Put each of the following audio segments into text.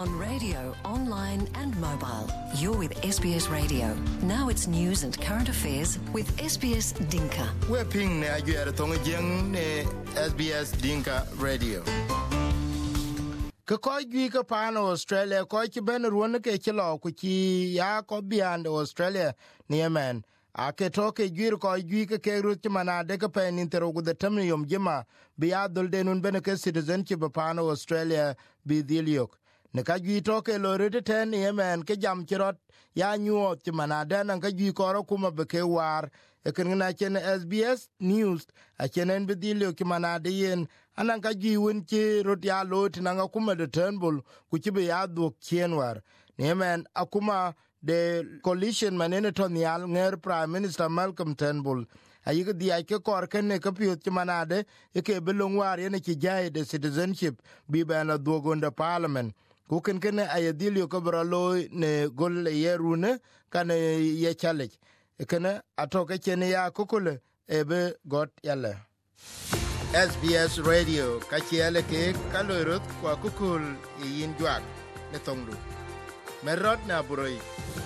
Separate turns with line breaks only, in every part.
on radio, online and mobile. You're with SBS Radio. Now it's news and current affairs with SBS Dinka.
We're ping ne ajuere tonga jeng ne SBS Dinka Radio. Ka koi gui ka pano Australia koi ki ben ruwan ke chilo ku ki ya ko beyond Australia ni Yemen. Ake toke gui ko gui ka ke rut mana de ka pen intero gu de tamnium jima biya dul de nun ben ke citizenship pano Australia bi diliok. Ne ka gui toke lo rete ten Yemen ke jam kirot ya nyuot mana de nan ka gui ko kuma be ke war e ken na chen SBS News a chenen bi diliok mana de yen anan ka gi won ci rot ya lot na nga kuma de Turnbull ku ci be ya dok chienwar Yemen akuma the coalition manene tonial nger Prime Minister Malcolm Turnbull ayiga di ay ke kor ken ne kapiot ci manade e ke belong war yene ci jaay de citizenship bi bana dogonda parliament ku ken ken ay dilio ko bralo ne gol yerune kan ye challenge e ken atoke chen ya kokole e be got yalla SBS Radio kachiele ke kalorot kwa kukul yin juak ne tongdu merot na buroi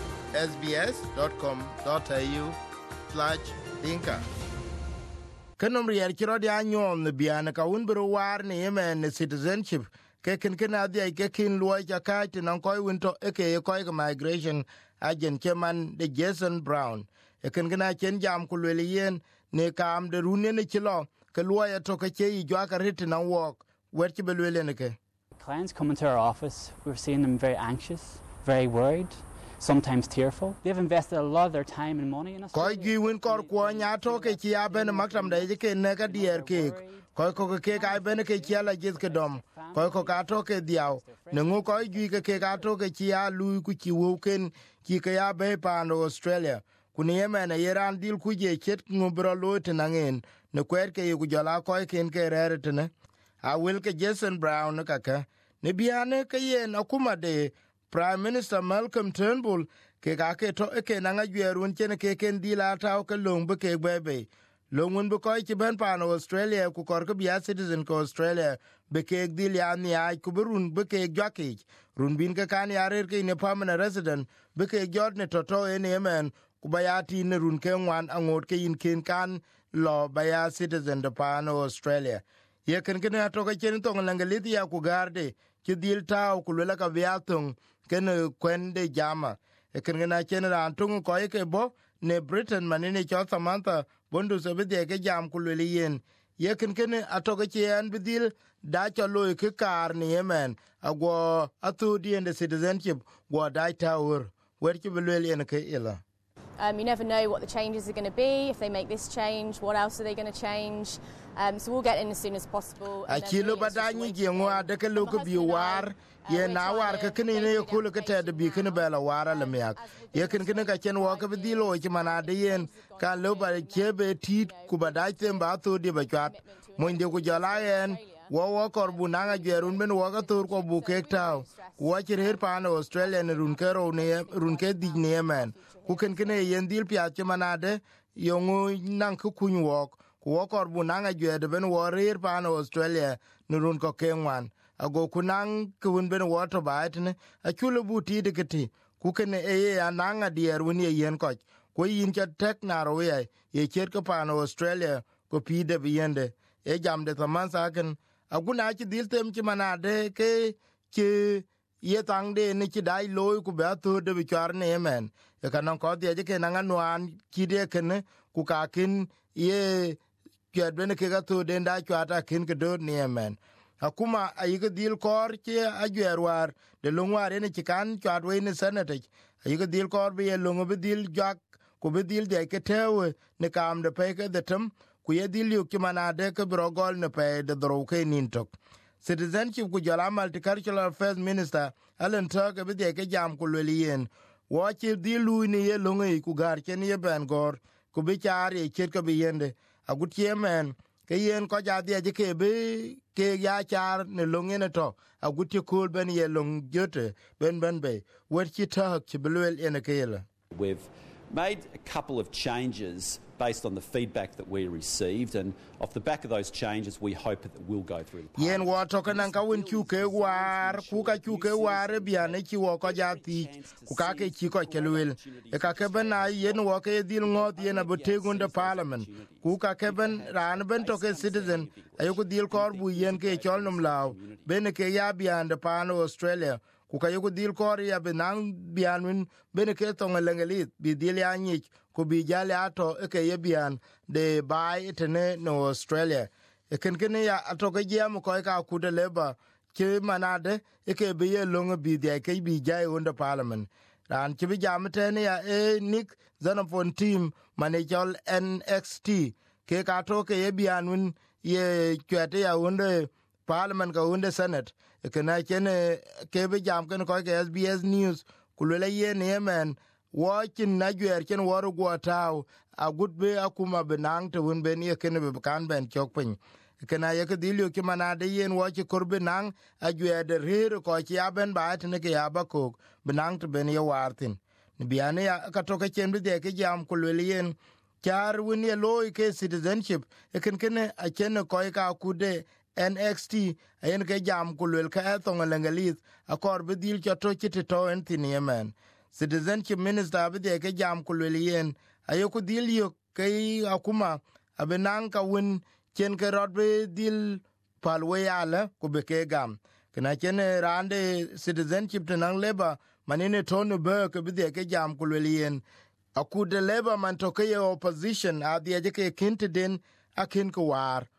sbs.com.au/dinka kanom rier kiro dia nyon ne biana ka unbro war ne Yemen citizenship ke ken adia ke kin luo ja ka tin ko winto e ke ko migration agent chairman de Jason Brown e ken na chen jam ku le yen ne kam de rune ne kilo ke luo ya to ke che jwa ka rit na walk wer ti belwele ne ke
clients come into our office. We're seeing them very anxious, very worried, sometimes tearful. They've invested a lot of their time and money in us.
Koi gi win kor kwa nya to ke chi aben maktam da ke ne ka dier ke koi ko ke ka ben ke chi ala jis ke dom koi ko ka to ke diaw ne ngu koi gi ke ka to ke chi a lu ku chi wo ken ki ke ya be pa no Australia kuni Yemen yeran dil ku je chet ngu bro lo tenangen ne kwer ke yu jala koi ken ke rere ne a wil ke Jason Brown ka ka ne biane ke yen akuma de Prime Minister Malcolm Turnbull ke ka ke to ke na ngwerun chen ke ken dila taw ke long be ke bebe longun be ko ti ben pa no Australia ku kor ke bia citizen ko Australia be ke dil ya ni ay ku burun be ke jaki run bin ke kan ya rer ke ne permanent resident be ke jod ne to en Yemen ku bayati ne run ke wan angot ke in ken kan lo baya citizen de pa no Australia ye ken ken to ke chen to ngangalit ya ku garde ki dil taw ku le ka viatung ken kwende jama e ken na chen ran tung ko ke bo ne Britain manene cho Samantha bondu so be ke jam ku le yen ye ken atoke chen bidil da cho lo ke kar ni Yemen agwo atu di and citizenship go da tower wer ki be le yen ke ila.
You never know what the changes are going to be. If they make this change, what else are they going to change? So we'll get in as soon as possible.
Akilo badani jengwa de ke loku bi war ye na war ke kini ne ko le ke te de bi kini bela wara le miak ye kini ka chen wo ke bi lo ki mana de yen ka lo ba ke be tit ku badai tem ba to di ba chat mo inde ku jala yen wo kor bu na gerun ben wo ga tur ko bu ke taw wo chi her pa no Australia ne run ke ro ne run ke di ne men ku kini yen dil pya ki mana de yongu nan ku kun wo wo kor bu na de ben wo her pa no Australia ne run ko ke wan ago kunang kun ben water baitne a chulo buti de kiti ku ken e ananga dier woni yen ko ko yin cha tek na ro ye chet ko pa no Australia ko pide biende e jam de taman saken aguna chi dil tem chi manade ke chi ye tang de ni chi dai loy ku ba to de bichar ne Yemen e kanon ko de ke nanga nuan chi de ken ku ka kin ye ket ben ke ga to de nda chata kin ke do ne Yemen akuma ayiga dil kor che agwerwar de longwar ene chikan chatwe ne senate ayiga dil kor be longo be dil jak ku be dil de ke tewe ne kam de peke de tem ku ye dil yu kimanade ke brogol ne pe de dro ke nintok citizenship ku jala multicultural affairs minister Alan Tuck be de ke jam ku lelien wo che dil lu ni ye longo ku gar chen ye ben gor ku be char ye chet ke be yende agut yemen ke yen ko ja de ke be ke ya char ne longene to aguti kul ben ye long jote ben be wer chi ta ki belwel ene kele.
We've made a couple of changes based on the feedback that we received, and off the back of those changes we hope that will go through the
yen wa to kan ka win chu ke war ku ka chu ke war biane chi wo ko ja ti ku ka ke chi ko ke lwel e ka ke ben ai yen wo ke dil ngot yen abotegun de parliament ku ka ke ben ran ben to ke citizen ayo ku dil kor bu yen ke chol num law ben ke ya bian de pan Australia ku ka yo ku dil kor ya benang bianwin ben ke to ngelengelit bi dil ya nyich ku bi jale ato ke ye bian de bai tene no Australia e ken ya ato ke jam ko ka ku de leba ke manade e ke bi ye long bi de ke bi jai under parliament ran ke bi jam tene ya e Nick Xenophon team manejol NXT ke ka to ke ye bianwin ye kwete ya under parliament ka under senate e kana kene ke bi jam ken ko ke SBS news kulele ye ne men watching na gwer ken waru go taw a good be akuma benang to won ben ye ken be kan ben chokpin kana ye ke dilyo ki manade yen watch korbe nang a gwer de rir ko ti aben ba tne ke abako benang to ben ye wartin ni biane ya ka to ke chen bi de ke jam kulele yen char win ye loy ke citizenship e ken a ken ko ka kude NXT ayen ke jam kulel ka to ngalengalit akor bi dil to chito entin yemen citizenship minister abide ke jam kulel yen ayoku dil yo ke akuma abenang ka win chen ke rod be dil palwe ala ku be ke gam kana chen rande citizenship tenang leba manine tonu be ke bide ke jam kulel yen akude leba man to ke opposition adie ke kinteden akin ko war.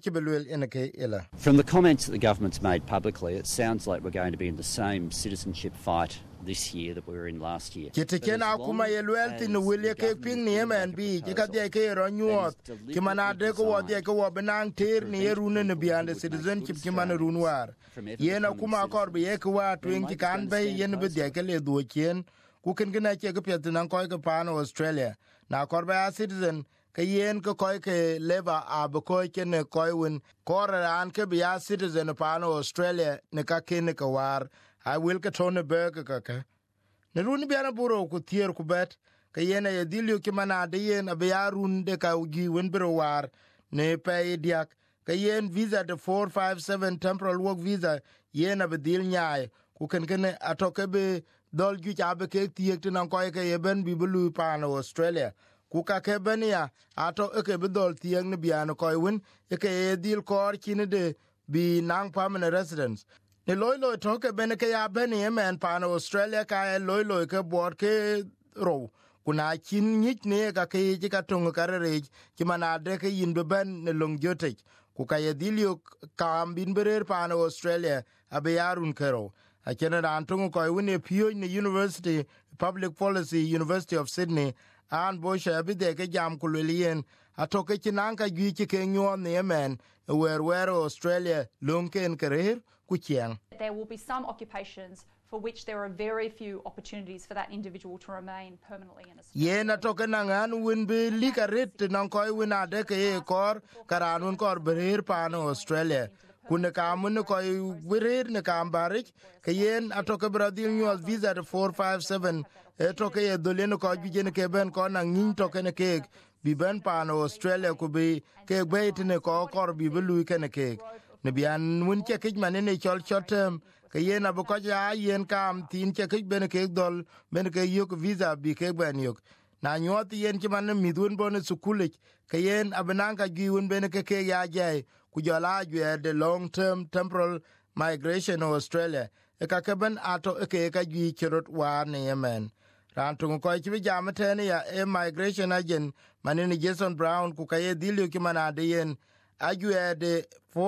From the comments that the government's made publicly, it sounds like we're going to be in the same citizenship fight this year that we were in last year.
Kitikena akuma yelwelti no wilye ke ping ni yemen bi kikadye ke ronyuot kimanade ko wadye ko wabenang ter ni yerune ne biande citizenship kimane runwar yena kuma akor bi ke wa twing kan be yen be de ke le duochen ku ken gina ke ke petan ko ke pan Australia na akor ba citizen ke yen ko ke leva ab ko ke ne ko win koran ke bi citizen pan Australia ne ka ken ke war I will get on a burger kaka. Ne run biana buro ku tier ku bet ke yena ye dilyo ki mana de yen abiarun de ka ugi wen biro war ne pay diak ke yen visa de 457 temporal work visa yen abdil nyaay ku ken atoke be dol ju chabe ke tiek tin ko ke ye ben bi bulu pan Australia ku ka ke ben ya ato ke be dol tiek ne biana ko wen ke ye dil kor kine de bi nang permanent residence ne loy toke bene ke ya bene yemen pan Australia ka loy ke bor ke ro kuna chin nyit ne ka ke ka tung karere ki manade ke yin be ben ne long jote ku ka ye dilio ka bin berer pan Australia abe yarun kero a kenera antung ko woni pio ne University Public Policy University of Sydney an bosha abide ke jam kulelien atoke chinanka gi ke nyo ne yemen where Australia lunken kerer.
There will be some occupations for which there are very few opportunities for that individual to remain permanently in Australia.
Yena toke nangan win be likarit nan koy win ade ke kor karanun kor berir pan Australia kun kamun koy berir ne kambarik ke yen atoke bradil new visa de 457 etoke ye dolen ko jene ke ben ko nan nin toke ne ke bi ben pan Australia ku be ke beit ne ko kor bi belu ke ne ke ne bian mun ke kij manene chol chotem ke yen abuko ja yen kam tin ke kij ben ke dol ben ke yok visa bi ke ben yok na nyot yen ki man midun bon sukule ke yen abananga giun ben ke ya jay ku jola jwe de long term temporal migration Australia e ka ke ben ato ke ka gi kirot wa ne yemen ran tung ko ki jam tene ya e migration agent manene Jason Brown ku ka ye dilio ki manade yen ajue de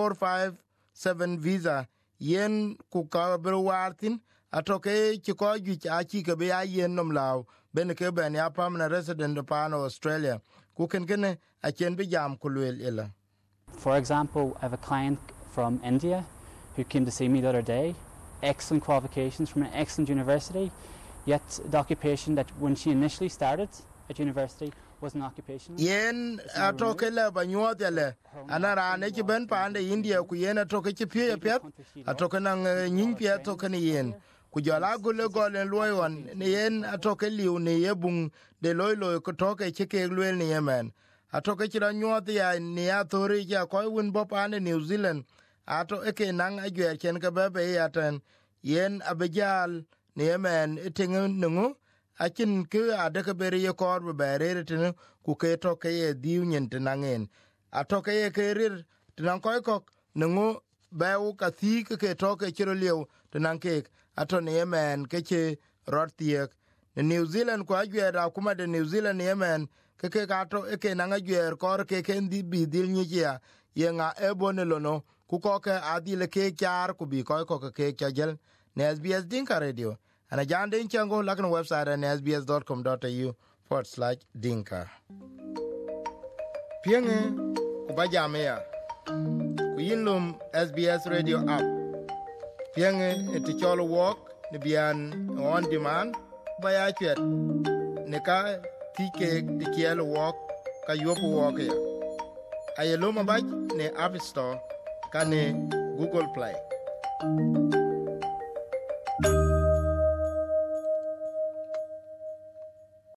457 visa yen ku ka bro wartin atoke ki ko ju achi ke be yen nom law ben ke ben ya permanent resident of Australia ku ken a chen bi jam kulwel ela.
For example, I have a client from India who came to see me the other day, excellent qualifications from an excellent university, yet the occupation that when she initially started at university was an occupation.
Yen atoke le banyodele anara ne ki ben pande India ku yen atoke ki pie pet atoke nang nyin pie atoke ni yen ku jala gule golen loyon ne yen atoke liu ne yebung de loy ko toke chike lwel ne yemen atoke chira nyot ya ni athori ja ko win bopane New Zealand ato eke nang ajwer chen ka bebe yaten yen abejal ne yemen itingu nungu akin ke adaka bere ye kor be bere tinu ku ke toke ye diu nyen tinangen atoke ye kerir tinan ko nungu bawu ka thi ke toke chiro liu tinan ke ato ne yemen ke che rotiek ne New Zealand ko ajwer akuma de New Zealand yemen ke gato eke nang ajwer kor ke ken di bi dil nyia ye nga ebonelono ku ko ke adile ke kyar ku bi ko ke kyajel ne SBS Dinka Radio ana jande inchango lakno website na sbs.com.au/dinka pienge ku bajamea ku yinlum SBS Radio app pienge eticholo walk ne bian on demand baya chet ne ka tike dikielo walk ka yopo walk ya ayelo mabaj ne App Store kane Google Play